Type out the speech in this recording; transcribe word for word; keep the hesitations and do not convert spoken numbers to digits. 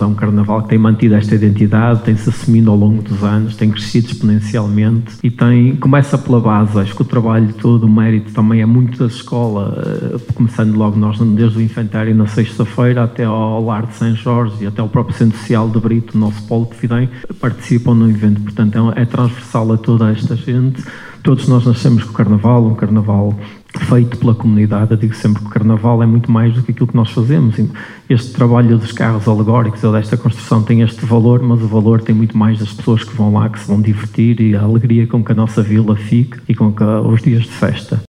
é um carnaval que tem mantido esta identidade, tem-se assumido ao longo dos anos, tem crescido exponencialmente e tem, começa pela base. Acho que o trabalho todo, o mérito também é muito da escola, começando logo nós desde o infantário na sexta-feira até ao Lar de São Jorge e até ao próprio Centro Social de Brito, o nosso polo de Fidém, participam no evento. Portanto, é transversal a toda esta gente. Todos nós nascemos com o carnaval, um carnaval feito pela comunidade. Eu digo sempre que o carnaval é muito mais do que aquilo que nós fazemos. Este trabalho dos carros alegóricos ou desta construção tem este valor, mas o valor tem muito mais das pessoas que vão lá, que se vão divertir e a alegria com que a nossa vila fica e com que os dias de festa.